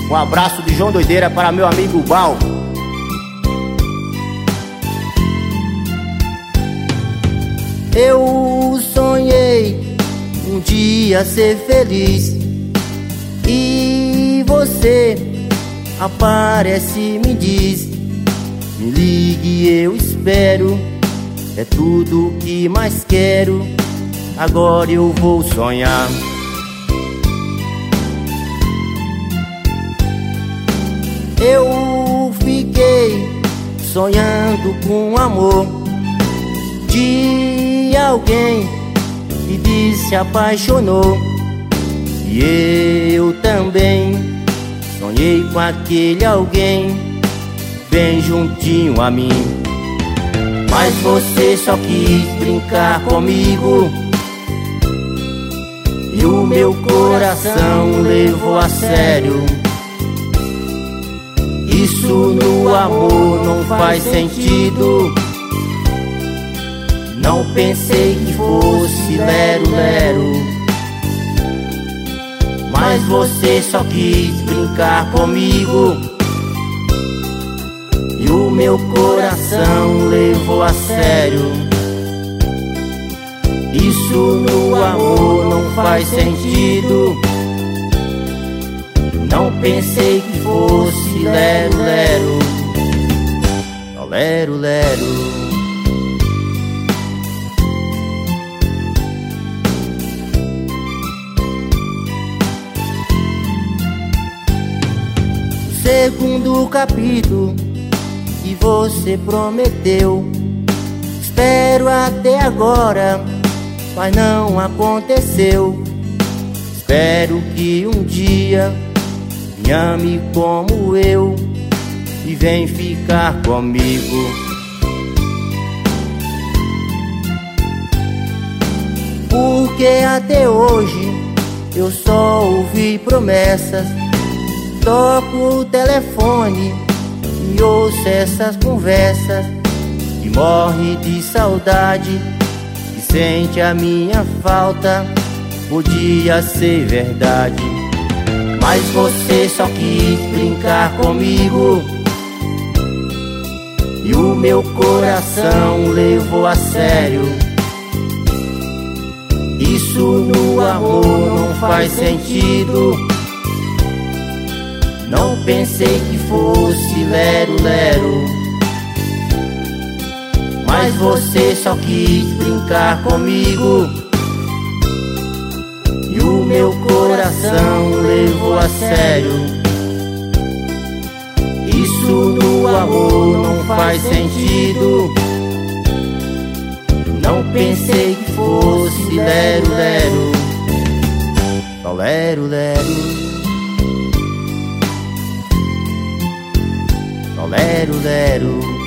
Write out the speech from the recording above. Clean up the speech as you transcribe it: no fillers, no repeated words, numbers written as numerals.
Um abraço de João Doideira para meu amigo Bal. Eu sonhei um dia ser feliz e você aparece e me diz: me ligue, eu espero, é tudo o que mais quero, agora eu vou sonhar. Eu fiquei sonhando com amor de alguém que disse se apaixonou, e eu também sonhei com aquele alguém bem juntinho a mim. Mas você só quis brincar comigo e o meu coração levou a sério. Isso no amor não faz sentido. Não pensei que fosse lero-lero, mas você só quis brincar comigo e o meu coração levou a sério. Isso no amor não faz sentido. Não pensei que fosse lero-lero, só lero-lero. Segundo capítulo que você prometeu, espero até agora, mas não aconteceu. Espero que um dia me ame como eu e vem ficar comigo. Porque até hoje eu só ouvi promessas. Toco o telefone e ouço essas conversas, e morre de saudade, e sente a minha falta. Podia ser verdade, mas você só quis brincar comigo e o meu coração levou a sério. Isso no amor não faz sentido. Não pensei que fosse lero-lero, mas você só quis brincar comigo e o meu coração levou a sério. Isso no amor não faz sentido. Não pensei que fosse lero-lero, só lero-lero. Lero, lero.